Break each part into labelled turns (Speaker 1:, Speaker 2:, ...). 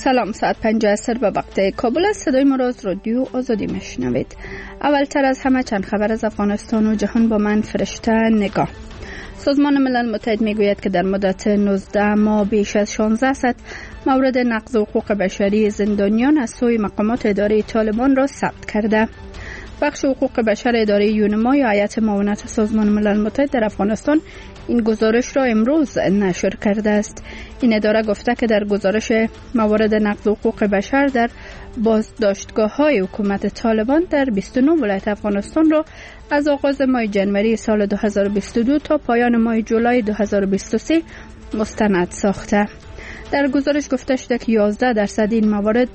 Speaker 1: سلام، ساعت 5 عصر به وقت کابل است. صدای ما را از رادیو آزادی میشنوید. اولتر از همه چند خبر از افغانستان و جهان با من فرشته نگاه. سازمان ملل متحد میگوید که در مدت 19 ماه بیش از 16 صد مورد نقض حقوق بشری زندانیان از سوی مقامات اداره طالبان را ثبت کرده. بخش حقوق بشر اداره یونما یا هیئت معاونت سازمان ملل متحد در افغانستان این گزارش را امروز نشر کرده است. این اداره گفته که در گزارش موارد نقض حقوق بشر در بازداشتگاه‌های حکومت طالبان در 29 ولایت افغانستان را از آغاز ماه جنوری سال 2022 تا پایان ماه جولای 2023 مستند ساخته. در گزارش گفته شده که 11% این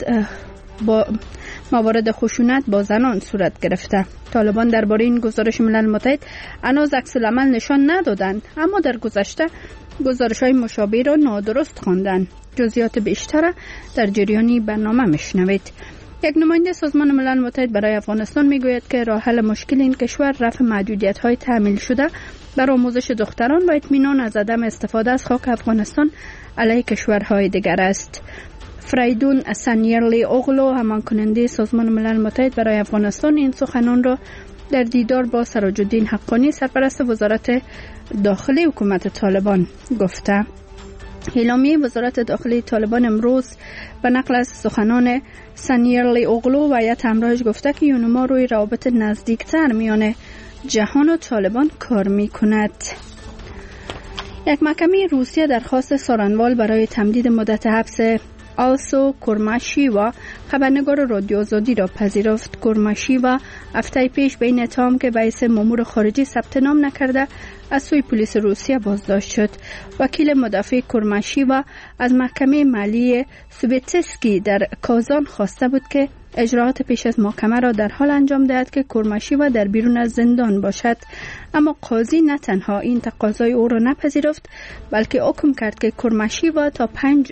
Speaker 1: موارد خشونت با زنان صورت گرفته. طالبان درباره این گزارش ملل متحد هنوز عکس العمل نشان ندادند، اما در گذشته گزارش‌های مشابه را نادرست خواندند. جزئیات بیشتر در جریانی برنامه میشنوید. یک نماینده سازمان ملل متحد برای افغانستان میگوید که راه حل مشکل این کشور رفع محدودیت‌های تحمیل شده بر آموزش دختران و اطمینان از عدم استفاده از خاک افغانستان علیه کشورهای دیگر است. فریدون سانیرلی اوغلو، همان کننده سازمان ملل متحد برای افغانستان، این سخنان را در دیدار با سراج الدین حقانی، سرپرست وزارت داخلی حکومت طالبان گفته. اعلامیه وزارت داخلی طالبان امروز به نقل از سخنان سانیرلی اوغلو و هیئت همراهش گفته که یونما روی روابط نزدیکتر میان جهان و طالبان کار میکند. یک محکمه روسیه درخواست سارنوال برای تمدید مدت حبس آلسو کورماشیوا، خبرنگار رادیو آزادی را پذیرفت. کورماشیوا هفته پیش به این اتهام که به حیث مأمور خارجی ثبت نام نکرده از سوی پلیس روسیه بازداشت شد. وکیل مدافع کورماشیوا از محکمه ملی سوبیتسکی در کازان خواسته بود که اجراعات پیش از محکمه را در حال انجام دهد که کورماشیوا در بیرون از زندان باشد، اما قاضی نه تنها این تقاضای او را نپذیرفت بلکه حکم کرد که کورماشیوا تا 5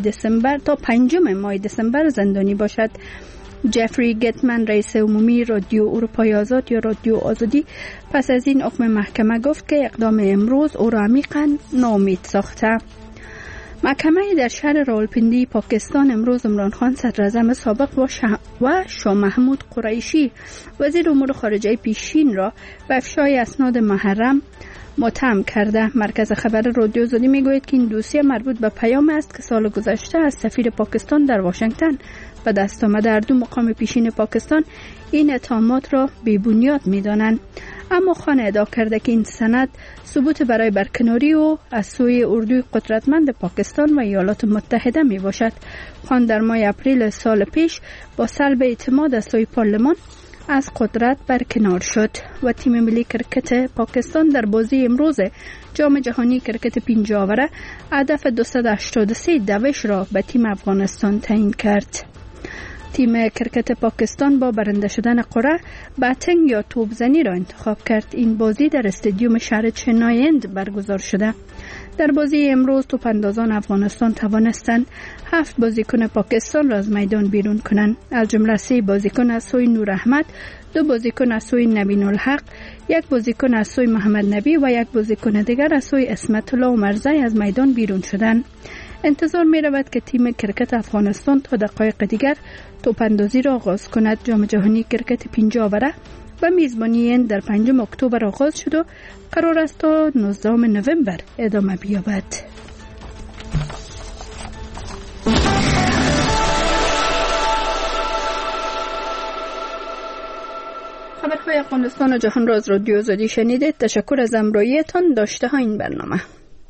Speaker 1: ماه دسامبر زندانی باشد. جفری گتمن، رئیس عمومی رادیو اروپای آزاد یا رادیو آزادی، پس از این حکم محکمه گفت که اقدام امروز او را عمیقاً ناامید ساخته. محکمه در شهر راولپنڈی پاکستان امروز عمران خان صدراعظم سابق و شاه محمود قریشی وزیر امور خارجه پیشین را به افشای اسناد محرم متهم کرده. مرکز خبر رادیو آزادی میگوید که این دوسیه مربوط به پیام است که سال گذشته از سفیر پاکستان در واشنگتن به دست آمده. هر دو مقام پیشین پاکستان این اتهامات را بی‌بنیاد می‌دانند، اما خان ادعا کرده که این سند ثبوت برای برکناری و از سوی اردوی قدرتمند پاکستان و ایالات متحده می باشد. خان در ماه اپریل سال پیش با سلب اعتماد از سوی پارلمان از قدرت برکنار شد و تیم ملی کرکت پاکستان در بازی امروز جام جهانی کرکت 5 آوره هدف 283 دوش را به تیم افغانستان تعیین کرد. تیم کرکت پاکستان با برنده شدن قرعه باتینگ یا توپزنی را انتخاب کرد. این بازی در استادیوم شهر چنایند برگزار شده. در بازی امروز توپاندازان افغانستان توانستند 7 بازیکن پاکستان را از میدان بیرون کنند، از جمله 3 بازیکن از سوی نور احمد، 2 بازیکن از سوی نبین الحق، 1 بازیکن از سوی محمد نبی و 1 بازیکن دیگر از سوی اسمت الله عمرزی از میدان بیرون شدند. انتظار می رود که تیم کرکت افغانستان تا دقایق دیگر توپاندازی را آغاز کند. جام جهانی کرکت 5 آوره و میزبانی هند در 5 اکتبر آغاز شد و قرار است تا 19 نوامبر ادامه بیابد. خبرهای افغانستان و جهان را از رادیو آزادی شنیدید. تشکر از همراهیتان. داشته ها این برنامه.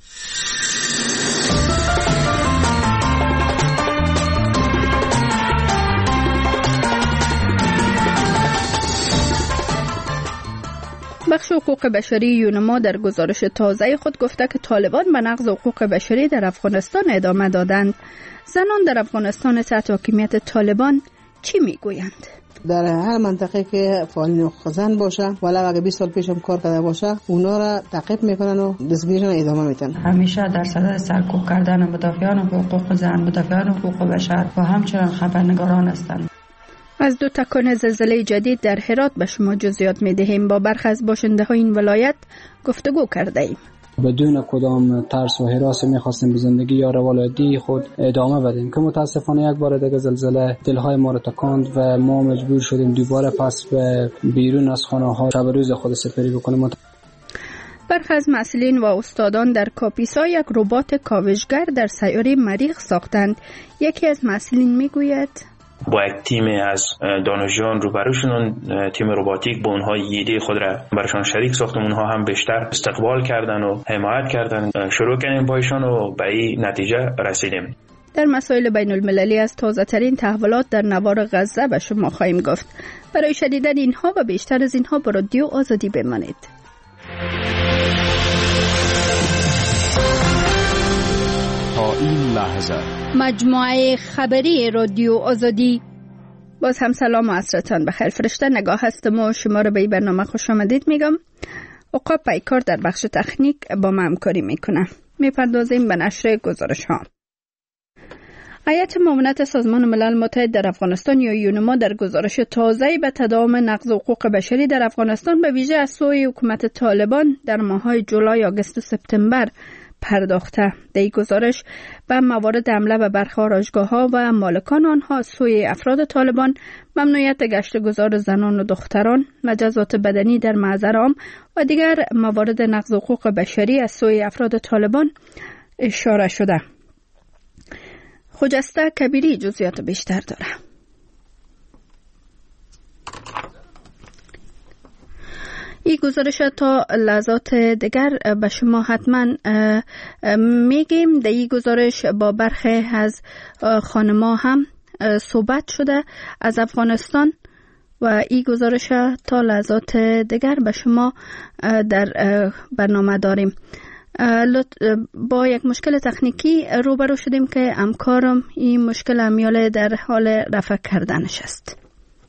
Speaker 1: بخش حقوق بشری یونما در گزارش تازه خود گفته که طالبان به نقض حقوق بشری در افغانستان ادامه دادند. زنان در افغانستان تحت حاکمیت طالبان چی میگویند؟
Speaker 2: در هر منطقه که فعالین حقوق زن باشه ولو اگه 20 سال پیشم کار کرده باشه اونا را تعقیب میکنن و دستگیریشون ادامه میدن.
Speaker 3: همیشه در صدد سرکوب کردن مدافعان حقوق زن، مدافعان حقوق بشر و همچنین خبرنگاران هستند.
Speaker 1: از 2 تکان زلزله جدید در هرات به شما جزئیات می‌دهیم. با برخی از باشنده های این ولایت گفتگو کرده ایم.
Speaker 4: بدون کدام ترس و هراس می‌خواستیم به زندگی یا روال عادی خود ادامه بدیم که متاسفانه یک بار دیگه زلزله دلهای ما رو تکاند و ما مجبور شدیم دوباره پس به بیرون از خانه‌ها شب روز خود سپری بکنیم.
Speaker 1: برخی از مسئولین و استادان در کاپیسا یک ربات کاوشگر در سیاره مریخ ساختند. یکی از مسئولین میگوید
Speaker 5: با یک تیم از دانشجویان روبروشون، تیم رباتیک با اونها ایده خود را برشان شریک ساختم. اونها هم بیشتر استقبال کردن و حمایت کردن. شروع کردیم با ایشان و به این نتیجه رسیدیم.
Speaker 1: در مسائل بین المللی از تازه ترین تحولات در نوار غزه به شما خواهیم گفت. برای شنیدن اینها و بیشتر از اینها با رادیو آزادی بمانید.
Speaker 6: تا این لحظه
Speaker 1: مجموعه خبری رادیو آزادی. باز هم سلام و عصرتان بخیر. فرشته نگاه هستم و شما رو به این برنامه خوش آمدید میگم. عقاب پیکار در بخش تکنیک با ما همکاری میکنه. میپردازیم به نشر گزارش ها. هیئت معاونت سازمان ملل متحد در افغانستان یا یونما در گزارش تازه‌ای به تداوم نقض حقوق بشری در افغانستان به ویژه از سوی حکومت طالبان در ماه‌های جولای، آگوست و سپتامبر پرداخته. در این گزارش به موارد حمله به برخی آرایشگاه‌ها و مالکان آنها سوی افراد طالبان، ممنوعیت گشت گذار زنان و دختران، مجازات بدنی در محضر عام و دیگر موارد نقض حقوق بشری از سوی افراد طالبان اشاره شده. خجسته کبیری جزئیات بیشتر داره. این گزارش تا لحظات دیگر به شما حتما میگیم. در این گزارش با برخی از خانم‌ها هم صحبت شده از افغانستان و این گزارش تا لحظات دیگر به شما در برنامه داریم. با یک مشکل تکنیکی روبرو شدیم که همکارم این مشکل امیال در حال رفع کردنش است.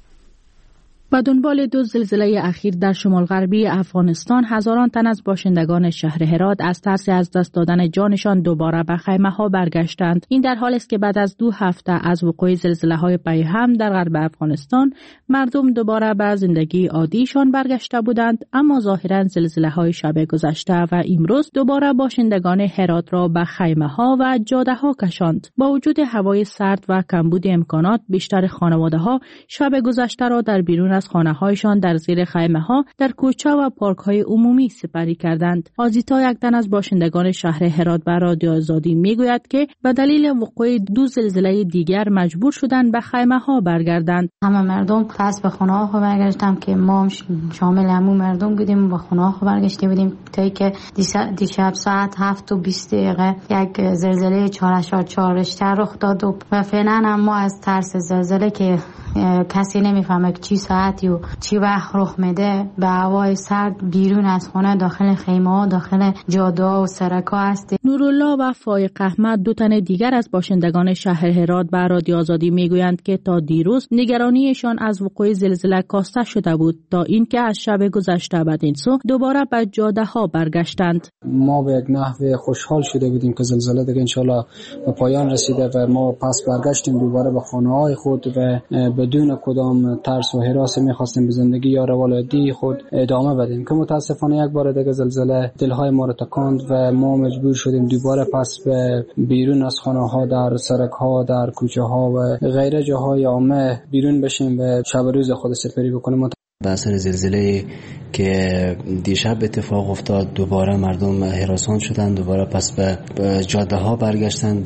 Speaker 7: با دنبال 2 زلزله اخیر در شمال غربی افغانستان، هزاران تن از باشندگان شهر هرات از ترس از دست دادن جانشان دوباره به خیمه ها برگشتند. این در حالی است که بعد از 2 هفته از وقوع زلزله های پی هم در غرب افغانستان، مردم دوباره به زندگی عادیشان برگشته بودند، اما ظاهرا زلزله های شب گذشته و امروز دوباره باشندگان هرات را به خیمه ها و جاده ها کشاند. با وجود هوای سرد و کمبود امکانات، بیشتر خانواده ها شب گذشته را در بیرون از خانه‌هایشان در زیر خیمه‌ها در کوچه و پارک‌های عمومی سپری کردند. آزیتا، یک تن از باشندگان شهر هرات، به رادیو آزادی میگوید که به دلیل وقوع 2 زلزله دیگر مجبور شدند به خیمه‌ها برگردند.
Speaker 8: همه مردم پس به خانه‌ها برگشتم که ما شامل همون مردم بودیم، به خانه‌ها برگشته بودیم تا که دیشب ساعت 7:20 یک زلزله 4.4 ریشتر رخ داد و فعلا هم ما از ترس زلزله که کسی نمیفهمه چی ساعت و چی وقت رخ میده، به هوای سرد بیرون از خانه داخل خیمه ها، داخل جاده ها و سرکا هست.
Speaker 7: نورالله و فایق احمد، 2 تن دیگر از باشندگان شهر هرات، به رادیو آزادی میگویند که تا دیروز نگرانیشان از وقوع زلزله کاسته شده بود تا اینکه از شب گذشته بعد این سو دوباره به جاده ها برگشتند.
Speaker 4: ما به یک نحو خوشحال شده بودیم که زلزله دیگه انشالله به پایان رسیده و ما پس برگشتیم دوباره به خانه های خود و بدون کدام ترس و هراس می‌خواستیم به زندگی یا روال عادی خود ادامه بدیم که متاسفانه یک بار دیگه زلزله دلهای ما رو تکاند و ما مجبور شدیم دوباره پس به بیرون از خانه‌ها، در سرک‌ها، در کوچه‌ها و غیره جاهای عامه بیرون بشیم و شب روز خود سپری بکنیم.
Speaker 9: به اثر زلزله که دیشب اتفاق افتاد، دوباره مردم هراسان شدند، دوباره پس به جاده ها برگشتند.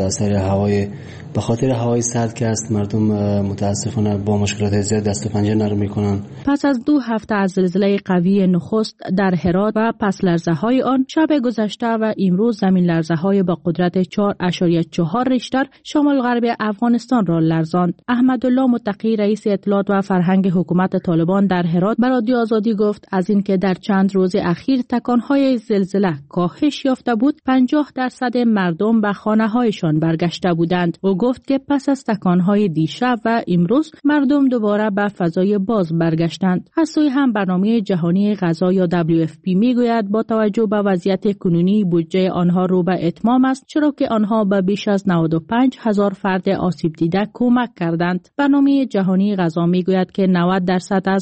Speaker 9: به خاطر هوای سرد که است، مردم متاسفانه با مشکلات زیاد دست و پنجه نرم میکنند.
Speaker 7: پس از 2 هفته از زلزله قوی نخست در هرات و پس لرزه های آن، شب گذشته و امروز زمین لرزه های با قدرت 4.4 ریشتر شمال غرب افغانستان را لرزاند. احمدالله متقی، رئیس اطلاعات و فرهنگ حکومت طالبان در هرات، به رادیو آزادی گفت از اینکه در چند روز اخیر تکانهای زلزله کاهش یافته بود، 50% مردم به خانه‌هایشان برگشته بودند. او گفت که پس از تکانهای دیشب و امروز مردم دوباره به فضای باز برگشتند. از سوی هم برنامه جهانی غذا یا WFP میگوید با توجه به وضعیت کنونی بودجه آنها رو به اتمام است، چرا که آنها به بیش از 95,000 فرد آسیب دیده کمک کردند. برنامه جهانی غذا میگوید که 90% از آسیب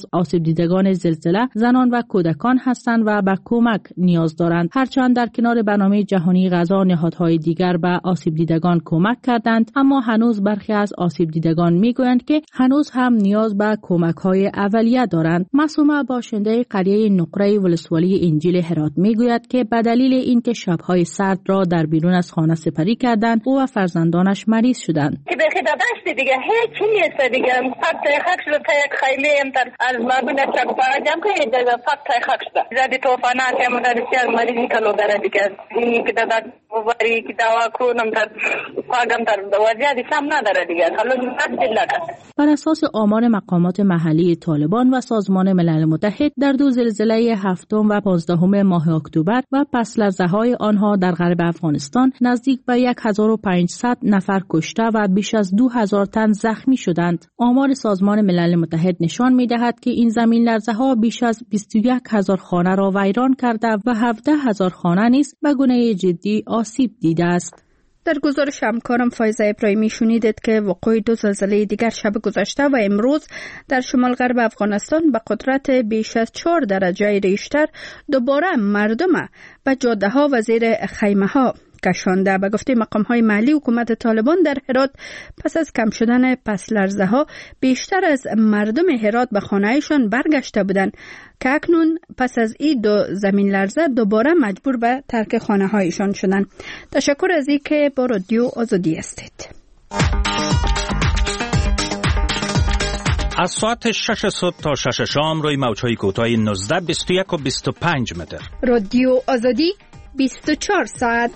Speaker 7: دیدگان زلزله زنان و کودکان هستند و به کمک نیاز دارند. هرچند در کنار برنامه جهانی غذا نهادهای دیگر به آسیب دیدگان کمک کردند، اما هنوز برخی از آسیب دیدگان میگویند که هنوز هم نیاز به کمک‌های اولیه دارند. معصومه باشنده قریه نقره ولسوالی انجیل هرات میگوید که به دلیل اینکه شب‌های سرد را در بیرون از خانه سپری کردند، او و فرزندانش مریض شدند.
Speaker 10: که به خدا داشت دیگه هیچ نیست دیگه. فقط خاک شده تا یک خیلی امتر از مابین چک پارا جمع که دیگه فقط خاک شده. زیادی توفانات هم مدرسی از مریضی کلو داره دیگه. این که داد وری که دوا کنم در پاگم در وضعیتی سام نداره دیگه. حالا
Speaker 7: بر اساس آمار مقامات محلی طالبان و سازمان ملل متحد در دو زلزله 7 و 15 ماه اکتبر و پس لرزه‌های آنها در غرب افغانستان نزدیک به 1500 نفر کشته و بیش از 2000 تن زخمی شدند. آمار سازمان ملل متحد نشان می‌دهد که این زمین لرزه‌ها بیش از 21000 خانه را ویران کرده و 17000 خانه نیز به گونه جدی آسیب دیده است.
Speaker 1: در گزارش همکارم فایزه ابراهیمی شنیدید که وقوع دو زلزله دیگر شب گذشته و امروز در شمال غرب افغانستان به قدرت بیش از 4 درجه ریشتر دوباره مردم به جاده ها و زیر خیمه ها کشانده. به گفته مقام های محلی، حکومت طالبان در هرات پس از کم شدن پس لرزه ها بیشتر از مردم هرات به خانه‌شان برگشته بودند که اکنون پس از این دو زمین لرزه دوباره مجبور به ترک خانه هایشان شدند. تشکر از اینکه با رادیو آزادی هستید.
Speaker 11: از ساعت 6 صبح تا 6 شام روی موج‌های کوتاه 19، 21 و 25 متر.
Speaker 1: رادیو آزادی 24 ساعت.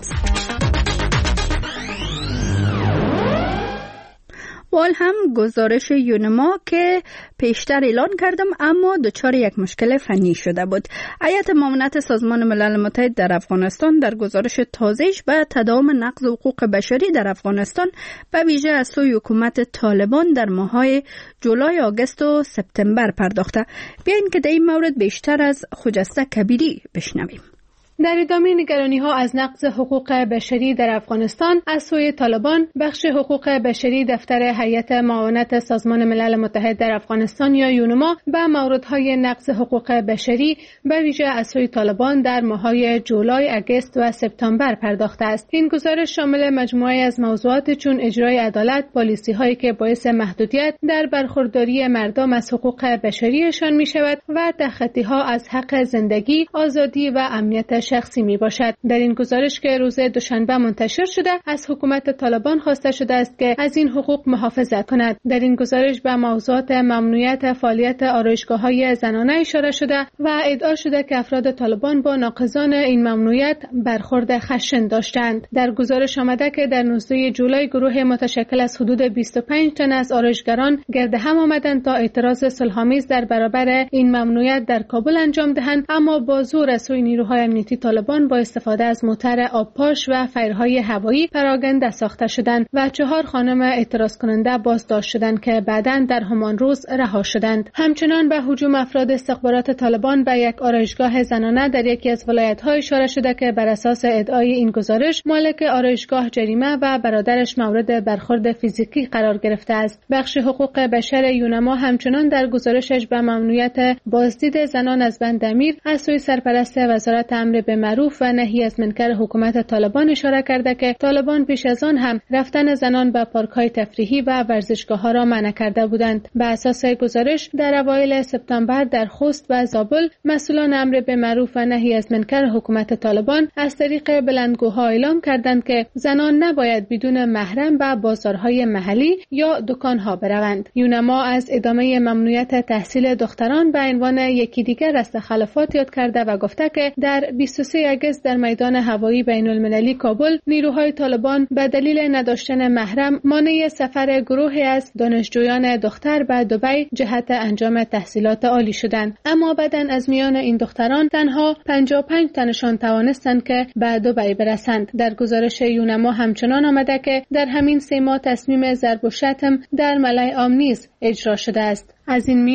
Speaker 1: وال هم گزارش یونما که پیشتر اعلان کردم اما دچار یک مشکل فنی شده بود. هیئت معاونت سازمان ملل متحد در افغانستان در گزارش تازه‌اش به تداوم نقض حقوق بشری در افغانستان به ویژه از سوی حکومت طالبان در ماه‌های جولای، آگوست و سپتامبر پرداخته. بیاین که در این مورد بیشتر از خجسته کبیری بشنویم.
Speaker 12: در ادامه نگرانی‌ها از نقض حقوق بشری در افغانستان از سوی طالبان، بخش حقوق بشری دفتر هیئت معاونت سازمان ملل متحد در افغانستان یا یونما به موردهای نقض حقوق بشری به ویژه از سوی طالبان در ماه‌های جولای، آگوست و سپتامبر پرداخته است. این گزارش شامل مجموعه‌ای از موضوعات چون اجرای عدالت، پالیسی‌هایی که باعث محدودیت در برخورداری مردم از حقوق بشریشان می‌شود و تخطی‌ها از حق زندگی، آزادی و امنیت شخصی می باشد. در این گزارش که روز دوشنبه منتشر شده، از حکومت طالبان خواسته شده است که از این حقوق محافظت کند. در این گزارش به موضوعات ممنوعیت فعالیت آرایشگاه‌های زنانه اشاره شده و ادعا شده که افراد طالبان با ناقضان این ممنوعیت برخورد خشن داشتند. در گزارش آمده که در 19 جولای گروه متشکل از حدود 25 تن از آرایشگران گرد هم آمدند تا اعتراض صلح‌آمیز در برابر این ممنوعیت در کابل انجام دهند، اما با زور از سوی نیروهای امنیتی طالبان با استفاده از موتر آبپاش و فیرهای هوایی پراکنده ساخته شدند و 4 خانم اعتراض کننده بازداشت شدند که بعداً در همان روز رها شدند. همچنان به هجوم افراد استخبارات طالبان به یک آرایشگاه زنانه در یکی از ولایت‌ها اشاره شده که بر اساس ادعای این گزارش مالک آرایشگاه جریمه و برادرش مورد برخورد فیزیکی قرار گرفته است. بخش حقوق بشر یونما همچنان در گزارشش به ممنوعیت بازدید زنان از بند امیر از سوی سرپرست وزارت امر به معروف و نهی از منکر حکومت طالبان اشاره کرده که طالبان پیش از آن هم رفتن زنان به پارک‌های تفریحی و ورزشگاه‌ها را منع کرده بودند. به اساس گزارش در اوایل سپتامبر در خوست و زابل مسئولان امر به معروف و نهی از منکر حکومت طالبان از طریق بلندگوها اعلام کردند که زنان نباید بدون محرم به بازارهای محلی یا دکان‌ها بروند. یونما از ادامه ممنوعیت تحصیل دختران به عنوان یکی دیگر از تخلفات یاد کرده و گفته که در 23 آگوست در میدان هوایی بین‌المللی کابل نیروهای طالبان به دلیل نداشتن محرم مانع سفر گروهی از دانشجویان دختر به دبی جهت انجام تحصیلات عالی شدند، اما بعداً از میان این دختران تنها 55 تنشان توانستند که به دبی برسند. در گزارش یونما همچنان آمده که در همین 3 ماه تصمیم ضرب و شتم در ملای عام نیز اجرا شده است. از این میان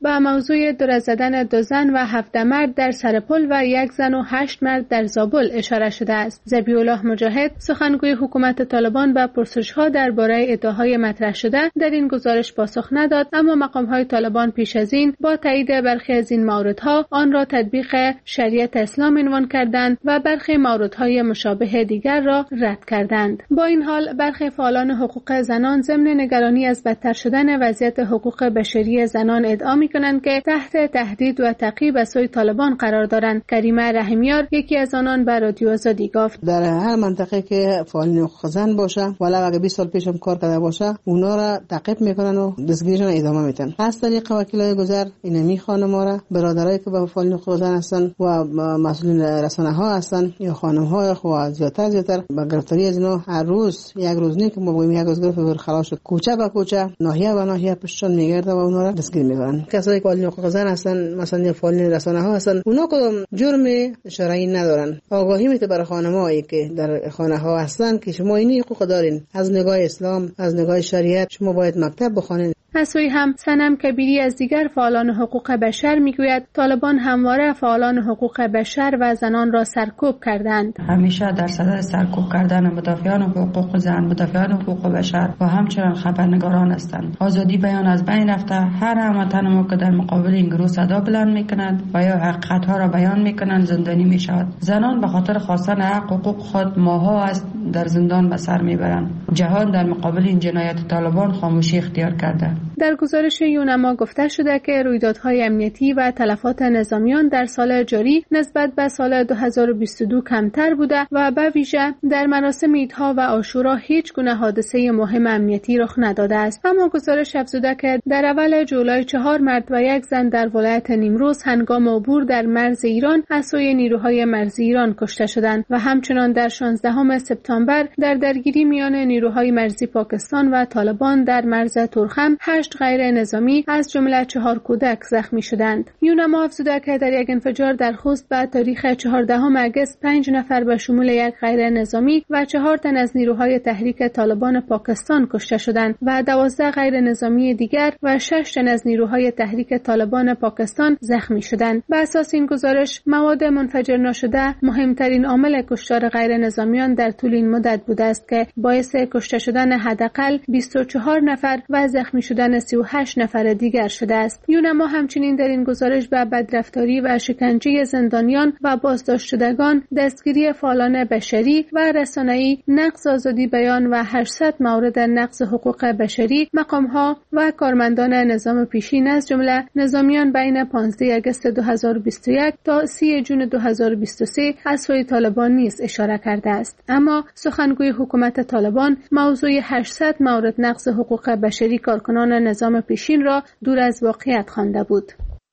Speaker 12: به موضوع دور زدن 2 زن و 17 مرد در سرپل و 1 زن و 8 مرد در زابل اشاره شده است. ذبیح الله مجاهد سخنگوی حکومت طالبان به پرسش‌ها درباره ادعاهای مطرح شده در این گزارش پاسخ نداد، اما مقام‌های طالبان پیش از این با تایید برخی از این موردها آن را تطبیق شریعت اسلام عنوان کردند و برخی موردهای مشابه دیگر را رد کردند. با این حال برخی فعالان حقوق زنان ضمن نگرانی از بدتر شدن وضعیت حقوق بشری زنان ادعا می‌کنند که تحت تهدید و تعقیب از سوی طالبان قرار دارند. کریمه رحیمیار یکی از آنان به رادیو آزادی گفت
Speaker 2: در هر منطقه که فعالین حقوق زن باشه ولی اگه 20 سال پیشم کار کرده باشه اونا را تعقیب میکنن و دستگیریشون ادامه میدن. از طریق وکیلای گذر اینمی خانم‌ها را برادرایی که به فعالین حقوق زن هستن و مسئولین رسانه‌ها هستن یا خانم‌های خو زیاتر با گرفتاری از اینا هر روز یک روز نه که ما بگیم یک روز گرفت خلاص کوچه به کوچه ناحیه به ناحیه پشتون میگرده و اونا را دستگیر میکنن. کسایی که فعالین حقوق زن هستن مثلا فعالین رسانه‌ها هستن اونا کدام جرم شرعی ندارن. آگاهی میده برای خانم‌هایی که در خانه‌ها هستن که شما این حقوق دارین از نگاه اسلام، از نگاه شریعت شما باید مکتب بخونین.
Speaker 12: از سوی هم سنم کبیری از دیگر فعالان حقوق بشر میگوید طالبان همواره فعالان حقوق بشر و زنان را سرکوب کردند.
Speaker 3: همیشه در صدد سرکوب کردن مدافعان حقوق زن، مدافعان حقوق بشر و همچنین خبرنگاران هستند. آزادی بیان از بین رفته. هر هموطن ما که در مقابل این گروه صدا بلند میکنند و یا حقیقت‌ها را بیان میکنند زندانی میشود. زنان به خاطر خواستن حقوق خود ماها است در زندان به سر میبرند. جهان در مقابل این جنایت طالبان خاموشی اختیار کرده.
Speaker 12: در گزارش یونما گفته شده که رویدادهای امنیتی و تلفات نظامیان در سال جاری نسبت به سال 2022 کمتر بوده و به ویژه در مراسم عیدها و عاشورا هیچ گونه حادثه مهم امنیتی رخ نداده است. اما گزارش افزوده که در اول جولای 4 مرد و 1 زن در ولایت نیمروز هنگام عبور در مرز ایران از سوی نیروهای مرزی ایران کشته شدند و همچنان در 16 سپتامبر در درگیری میان نیروهای مرزی پاکستان و طالبان در مرز تورخم 8 غیر نظامی از جمله 4 کودک زخمی شدند. یونما افزوده که در یک انفجار در خوست به تاریخ 14 اگست 5 نفر به شمول 1 غیر نظامی و 4 تن از نیروهای تحریک طالبان پاکستان کشته شدند و 12 غیر نظامی دیگر و 6 تن از نیروهای تحریک طالبان پاکستان زخمی شدند. بر اساس این گزارش مواد منفجر نشده مهمترین عامل کشتار غیر نظامیان در طول این مدت بوده است که باعث کشته شدن حداقل 24 نفر و زخمی شدن 38 نفر دیگر شده است. یونما همچنین در این گزارش به بدرفتاری و شکنجه زندانیان و بازداشت شدگان، دستگیری فعالان بشری و رسانه‌ای، نقض آزادی بیان و 800 مورد نقض حقوق بشری مقام‌ها و کارمندان نظام پیشین از جمله نظامیان بین 15 آگوست 2021 تا 30 جون 2023 از سوی طالبان نیز اشاره کرده است. اما سخنگوی حکومت طالبان موضوع 800 مورد نقض حقوق بشری کارکنان نظام پیشین را دور از واقعیت خوانده بود.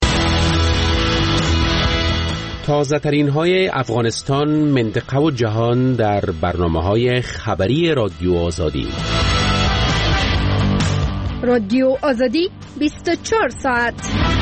Speaker 13: تازه ترین های افغانستان، منطقه و جهان در برنامه‌های خبری رادیو آزادی.
Speaker 1: رادیو آزادی 24 ساعت.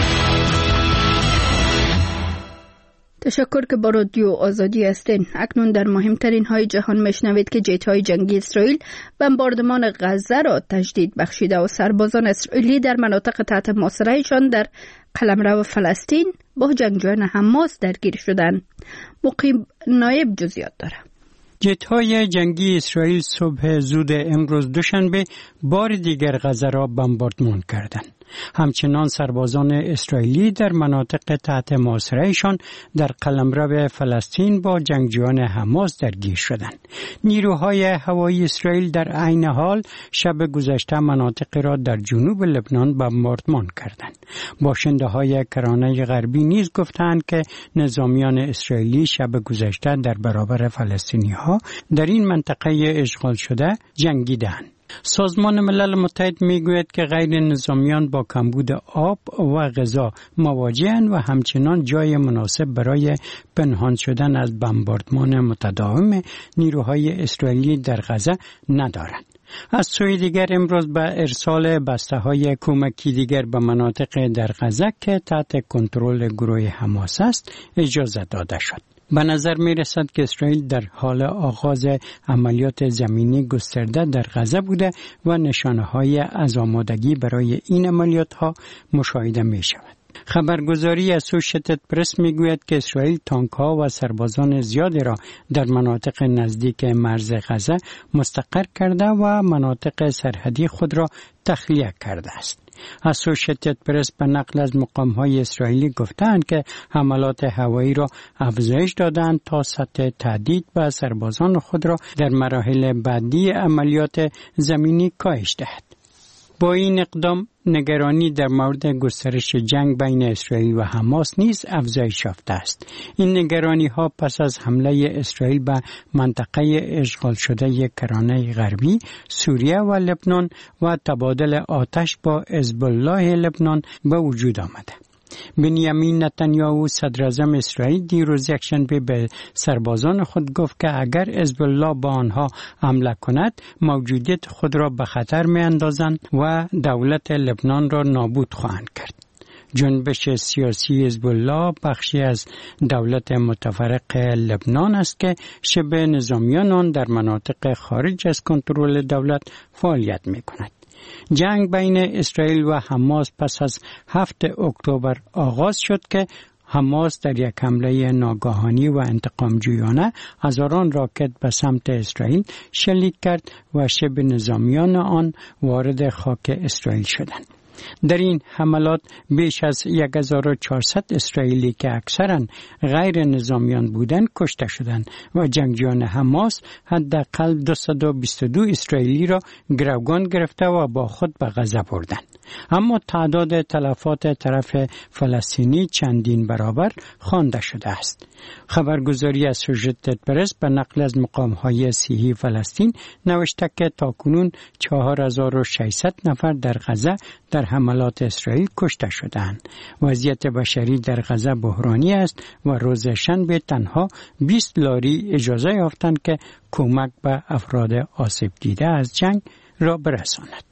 Speaker 1: تشکر که با رادیو آزادی هستین. اکنون در مهمترین های جهان میشنوید که جت های جنگی اسرائیل بمباردمان غزه را تجدید بخشیده و سربازان اسرائیلی در مناطق تحت محاصرهشان در قلمرو فلسطین با جنگجویان حماس درگیر شدند. مقیم نایب جزئیات داره.
Speaker 14: جت‌های جنگی اسرائیل صبح زود امروز دوشنبه بار دیگر غزه را بمباردمان کردند. همچنان سربازان اسرائیلی در مناطق تحت محاصرهشان در قلمرو فلسطین با جنگجویان حماس درگیر شدند. نیروهای هوایی اسرائیل در عین حال شب گذشته مناطق را در جنوب لبنان بمباردمان کردند. باشنده‌های کرانه غربی نیز گفتند که نظامیان اسرائیلی شب گذشته در برابر فلسطینی‌ها در این منطقه اشغال شده جنگیدند. سازمان ملل متحد میگوید که غیر نظامیان با کمبود آب و غذا مواجه‌اند و همچنان جای مناسب برای پنهان شدن از بمباردمان متداوم نیروهای اسرائیلی در غزه ندارند. از سوی دیگر امروز به ارسال بسته‌های کمکی دیگر به مناطق در غزه که تحت کنترل گروه حماس است اجازه داده شد. به نظر می رسد که اسرائیل در حال آغاز عملیات زمینی گسترده در غزه بوده و نشانه‌های از آمادگی برای این عملیات‌ها مشاهده می شود. خبرگزاری اسوشیتد پرس میگوید که اسرائیل تانک‌ها و سربازان زیادی را در مناطق نزدیک مرز غزه مستقر کرده و مناطق سرحدی خود را تخلیه کرده است. اسوشیتد پرس به نقل از مقام‌های اسرائیلی گفتند که حملات هوایی را افزایش دادند تا سطح تهدید به سربازان خود را در مراحل بعدی عملیات زمینی کاهش دهد. با این اقدام نگرانی در مورد گسترش جنگ بین اسرائیل و حماس نیز افزایش یافته است. این نگرانی ها پس از حمله اسرائیل به منطقه اشغال شده کرانه غربی، سوریه و لبنان و تبادل آتش با حزب الله لبنان به وجود آمده. بنیامین نتانیاهو صدر اعظم اسرائیل دیروز یکشنبه به سربازان خود گفت که اگر حزب الله با آنها حمله کند موجودیت خود را به خطر می اندازند و دولت لبنان را نابود خواهند کرد. جنبش سیاسی حزب الله بخشی از دولت متفرق لبنان است که شبه نظامیان آن در مناطق خارج از کنترل دولت فعالیت می کند. جنگ بین اسرائیل و حماس پس از 7 اکتبر آغاز شد که حماس در یک حمله ناگهانی و انتقامجویانه هزاران راکت به سمت اسرائیل شلیک کرد و شبه نظامیان آن وارد خاک اسرائیل شدند. در این حملات بیش از 1400 اسرائیلی که اکثرا غیر نظامیان بودند کشته شدند و جنگجویان حماس حداقل 222 اسرائیلی را گروگان گرفته و با خود به غزه بردند. اما تعداد تلفات طرف فلسطینی چندین برابر خوانده شده است. خبرگزاری اسوشیتد پرس به نقل از مقام‌های صحیح فلسطین نوشته که تاکنون 4600 نفر در غزه در حملات اسرائیل کشته شدند. وضعیت بشری در غزه بحرانی است و روز شنبه تنها 20 لاری اجازه یافتند که کمک به افراد آسیب دیده از جنگ را برساند.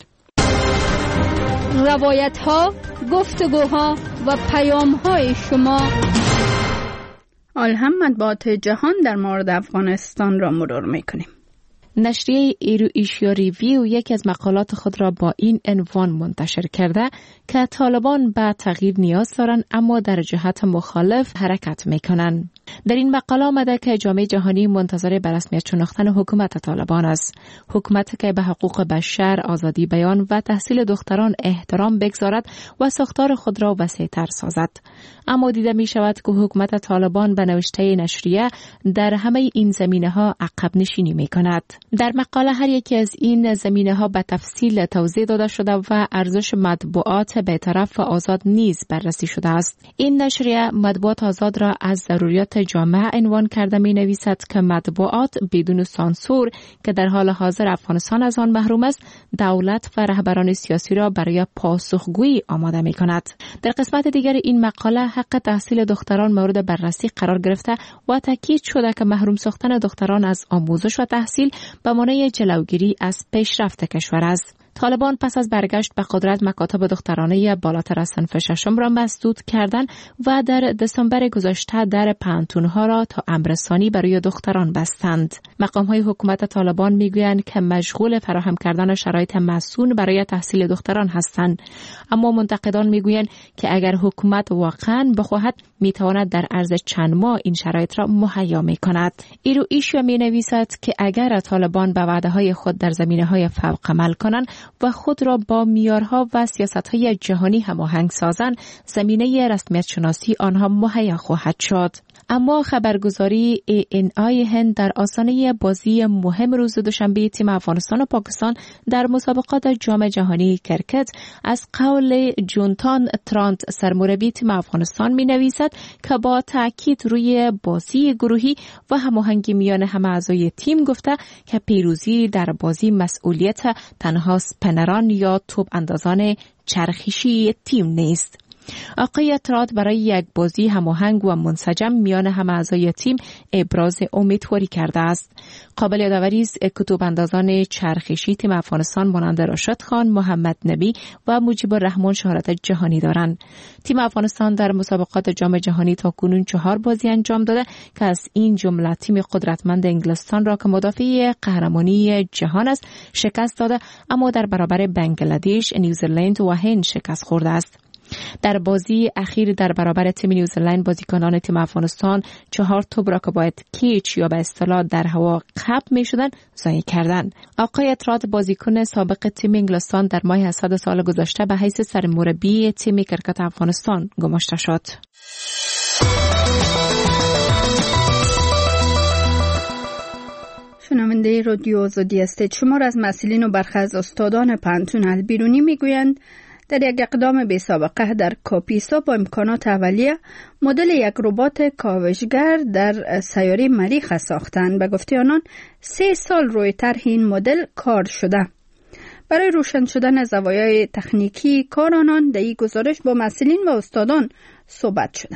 Speaker 1: روایت‌ها، گفتگوها و پیام‌های شما. هم مطبوعات جهان در مورد افغانستان را مرور می‌کنیم.
Speaker 7: نشریه ایرو ایشیا ریویو یک از مقالات خود را با این عنوان منتشر کرده که طالبان به تغییر نیاز دارند اما در جهت مخالف حرکت میکنند. در این مقاله آمده که جامعه جهانی منتظر به رسمیت شناختن حکومت طالبان است. حکومتی که به حقوق بشر، آزادی بیان و تحصیل دختران احترام بگذارد و ساختار خود را وسیع‌تر سازد. اما دیده می شود که حکومت طالبان به نوشته نشریه در همه این زمینه‌ها عقب نشینی می کند. در مقاله هر یکی از این زمینه‌ها به تفصیل توضیح داده شده و ارزش مطبوعات بی‌طرف و آزاد نیز بررسی شده است. این نشریه مطبوعات آزاد را از ضروریات جامعه عنوان کرده می نویسد که مطبوعات بدون سانسور که در حال حاضر افغانستان از آن محروم است، دولت و رهبران سیاسی را برای پاسخگویی آماده می کند. در قسمت دیگر این مقاله حق تحصیل دختران مورد بررسی قرار گرفته و تاکید شده که محروم ساختن دختران از آموزش و تحصیل به مانع جلوگیری از پیشرفت کشور است. طالبان پس از برگشت به قدرت مکاتب دخترانه بالاتر از صنف ششم را مسدود کردند و در دسامبر گذشته در پانتونها را تا امر ثانی برای دختران بستند. مقام‌های حکومت طالبان میگویند که مشغول فراهم کردن شرایط مسئول برای تحصیل دختران هستند، اما منتقدان میگویند که اگر حکومت واقعاً بخواهد میتواند در عرض چند ماه این شرایط را مهیا میکند. ایرو ایشیا مینویسد که اگر طالبان به وعده‌های خود در زمینه‌های فوق عمل کنند و خود را با معیارها و سیاست‌های جهانی هماهنگ سازند، زمینه رسمیت شناسی آنها مهیا خواهد شد. اما خبرگزاری ANI هند در آستانه بازی مهم روز دوشنبه تیم افغانستان و پاکستان در مسابقات جام جهانی کرکت از قول جونتان ترانت سرمربی تیم افغانستان می‌نویسد که با تاکید روی بازی گروهی و هماهنگی میان همه اعضای تیم گفته که پیروزی در بازی مسئولیت تنها اسپنران یا توپ اندازان چرخشی تیم نیست. آقای تراد برای یک بازی هماهنگ و منسجم میان همه اعضای تیم ابراز امیدواری کرده است. قابل یادآوری است که توپ اندازان چرخشی تیم افغانستان مانند راشد خان، محمد نبی و مجیب الرحمن شهرت جهانی دارند. تیم افغانستان در مسابقات جام جهانی تاکنون 4 بازی انجام داده که از این جمله تیم قدرتمند انگلستان را که مدافع قهرمانی جهان است شکست داده، اما در برابر بنگلادش، نیوزلند و هند شکست خورده است.
Speaker 15: در بازی اخیر در برابر تیم نیوزلند بازیکنان تیم افغانستان 4 توپ را که باید کیچ یا به اصطلاح در هوا خب می‌شدند ضایع کردند. آقای اطراد بازیکن سابق تیم انگلستان در ماه اسفند سال گذشته به حیث سرمربی تیم کرکت افغانستان گماشته شد.
Speaker 1: شنونده رادیو آزادی هستید. شمار از مسئولین و برخی از استادان پانتون البیرونی میگویند در یک اقدام بی سابقه در کاپیسا با امکانات اولیه مدل یک ربات کاوشگر در سیاره مریخ ساختند. به گفته آنان 3 سال روی طرح این مدل کار شده. برای روشن شدن زوایای تکنیکی کار آنان در این گزارش با مسئولین و استادان صحبت شده.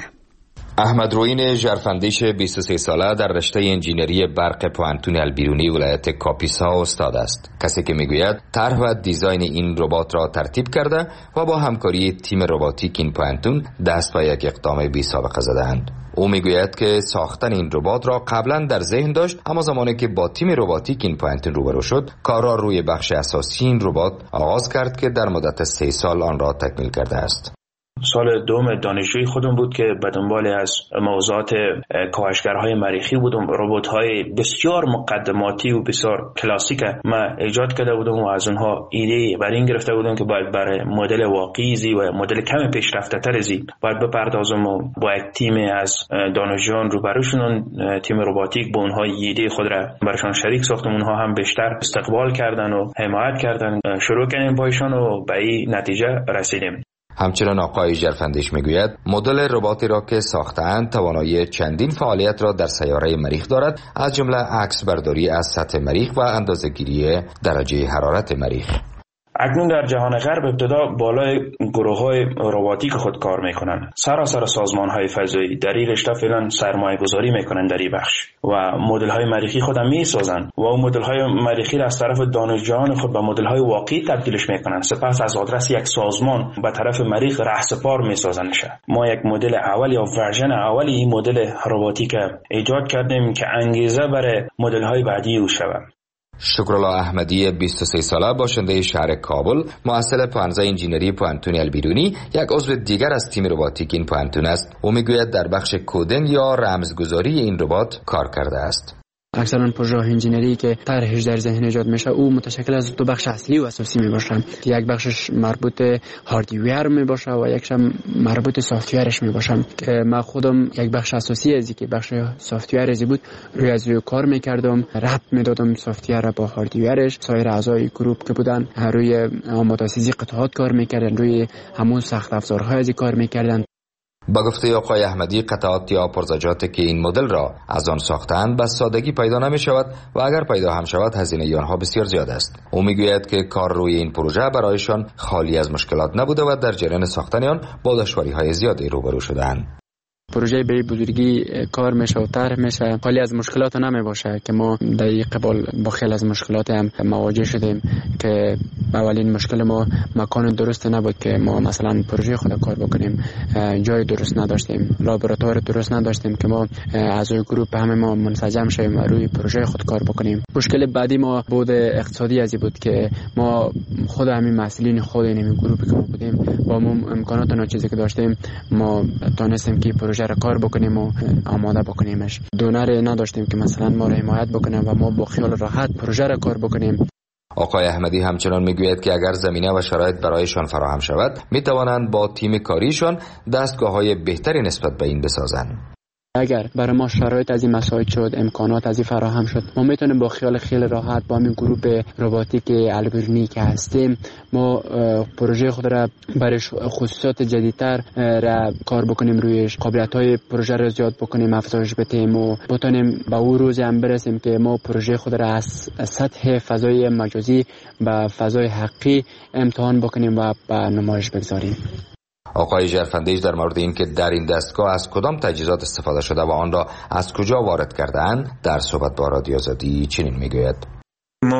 Speaker 16: احمد روین ژرفندیش 23 ساله در رشته انجینری برق پوانتون البیرونی ولایت کاپیسا استاد است. کسی که میگوید طرح و دیزاین این ربات را ترتیب کرده و با همکاری تیم رباتیک این پوانتون دست به یک اقدام بی سابقه زدند. او میگوید که ساختن این ربات را قبلا در ذهن داشت، اما زمانی که با تیم رباتیک این پوانتون روبرو شد کار را روی بخش اساسی این ربات آغاز کرد که در مدت 3 سال آن را تکمیل کرده است.
Speaker 5: سال دوم دانشجویی خودم بود که به دنبال از موضوعات کاوشگرهای مریخی بودم. ربات‌های بسیار مقدماتی و بسیار کلاسیک ما ایجاد کرده بودم و از اونها ایده بر این گرفته بودم که باید برای مدل واقعی زی و مدل کم پیشرفته تر زی باید بپردازم و با یک تیم از دانشجویان روبروشون تیم رباتیک با اونها ایده خود را برشان شریک ساختم. اونها هم بیشتر استقبال کردن و حمایت کردن. شروع کردیم با ایشان و به این نتیجه رسیدیم.
Speaker 16: همچنان آقای ژرفندیش میگوید مدل رباتی را که ساختند توانایی چندین فعالیت را در سیاره مریخ دارد، از جمله عکس برداری از سطح مریخ و اندازه‌گیری درجه حرارت مریخ.
Speaker 5: اکنون در جهان غرب ابتدا بالای گروه‌های رباتیک خود کار میکنن. سراسر سازمان‌های فضایی در این رشته فعلا سرمایه‌گذاری میکنن در این بخش و مدل‌های مریخی خود هم میسازن و اون مدل‌های مریخی را از طرف دانشجویان خود به مدل‌های واقعی تبدیلش میکنن. سپس از آدرس یک سازمان به طرف مریخ رهسپار میسازنش. ما یک مدل اول یا ورژن اولی این مدل رباتیک ایجاد کردیم که انگیزه برای مدل‌های بعدی او شود.
Speaker 16: شکرالله احمدی 23 ساله باشنده شهر کابل، محصل پانزه انجینری پوانتون البیرونی، یک عضو دیگر از تیم رباتیک این پوانتون است. او میگوید در بخش کدینگ یا رمزگذاری این ربات کار کرده است.
Speaker 17: اکثرا پروژه انجینری که طرحش در ذهن ایجاد میشه او متشکل از 2 بخش اصلی و اساسی میباشه. یک بخشش مربوط هاردویر میباشه و یکش مربوط سافتویرش میباشه که من خودم یک بخش اساسی ازی که بخش سافتویرزی بود روی کار میکردم، ربط میدادم سافتویر را با هاردویرش. سایر اعضای گروپ که بودن روی آماده‌سازی قطعات کار میکردن، روی همون سخت افزارهای ازی کار میکردن.
Speaker 16: با گفته آقای احمدی قطعات یا پرزجاتی که این مدل را از آن ساختند به سادگی پیدا نمی شود و اگر پیدا هم شود هزینه آنها بسیار زیاد است. او میگوید که کار روی این پروژه برایشان خالی از مشکلات نبوده و در جریان ساختن آن با دشواری‌های زیادی روبرو شدند.
Speaker 17: پروژه به بزرگی کار میشه و طرح میشه، خالی از مشکلات نمی باشه که ما در این قبال با خیلی از مشکلات هم مواجه شدیم که اولین مشکل ما مکان درست نبود که ما مثلا پروژه خود کار بکنیم، جای درست نداشتیم، لابراتوار درست نداشتیم که ما اعضای گروپ همه ما منسجم شیم و روی پروژه خود کار بکنیم. مشکل بعدی ما بود اقتصادی ازی بود که ما خود همین مسئولین خود این گروپی که ما بودیم با ما امکانات ناچیزی که داشتیم ما تونستیم که پروژه را کار بکنیم و آماده بکنیمش. دونر نداشتیم که مثلا ما را حمایت بکنه و ما با خیال راحت پروژه را کار بکنیم.
Speaker 16: آقای احمدی همچنان میگوید که اگر زمینه و شرایط برایشان فراهم شود میتوانند با تیم کاریشان دستگاه‌های بهتری نسبت به این بسازند.
Speaker 17: اگر برای ما شرایط از این مساعد شد، امکانات از این فراهم شد، ما میتونیم با خیال خیلی راحت با همین گروپ رباتیک البیرونی که هستیم ما پروژه خود را برای خصوصیات جدیدتر را کار بکنیم، رویش قابلیت‌های پروژه را زیاد بکنیم، افزایش بدیم و بتونیم به اون روز هم برسیم که ما پروژه خود را از سطح فضای مجازی به فضای حقیقی امتحان بکنیم و به نمایش بگذاریم.
Speaker 16: آقای ژرفندیش در مورد اینکه در این دستگاه از کدام تجهیزات استفاده شده و آن را از کجا وارد کرده‌اند در صحبت با رادیو آزادی چنین میگوید:
Speaker 5: ما اونم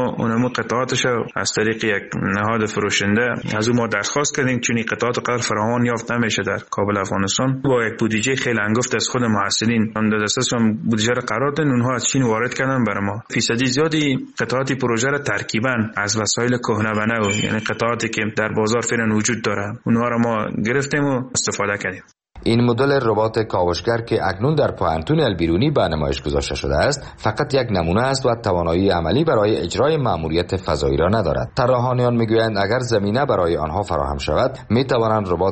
Speaker 5: تمام قطعاتش از طریق یک نهاد فروشنده از ما درخواست کردیم، چون این قطعات قرار فراوان یافت نمیشه در کابل افغانستان. با یک بودجه خیلی انگفت از خود محصلین در دسترسشون بودجه را قرار دادن، اونها از چین وارد کردن برای ما. فیصدی زیادی قطعات پروژه را ترکیباً از وسایل کهنه و نو، یعنی قطعاتی که در بازار فعلا وجود داره، اونها را ما گرفتیم و استفاده کردیم.
Speaker 16: این مدل ربات کاوشگر که اکنون در پوانتون البیرونی به نمایش گذاشته شده است فقط یک نمونه است و توانایی عملی برای اجرای مأموریت فضایی را ندارد. طراحان میگویند اگر زمینه برای آنها فراهم شود میتوانند ربات